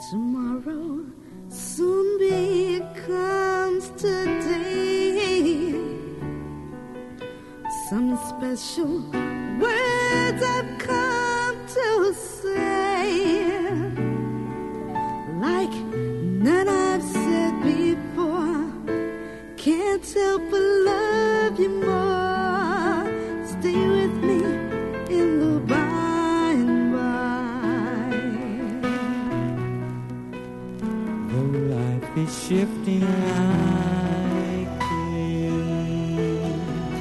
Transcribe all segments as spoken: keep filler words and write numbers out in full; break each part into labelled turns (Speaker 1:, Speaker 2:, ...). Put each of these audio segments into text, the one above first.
Speaker 1: Tomorrow soon becomes today. Some special words I've come to say, like none I've said before. Can't help but love you more. Stay with me in the by and by.
Speaker 2: Though life is shifting like wind,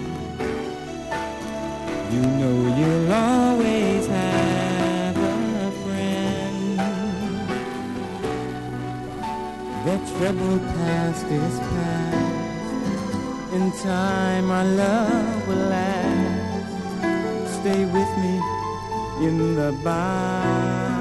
Speaker 2: you know you'll always have a friend. That troubled past is past. In time our love will last. Stay with me in the by.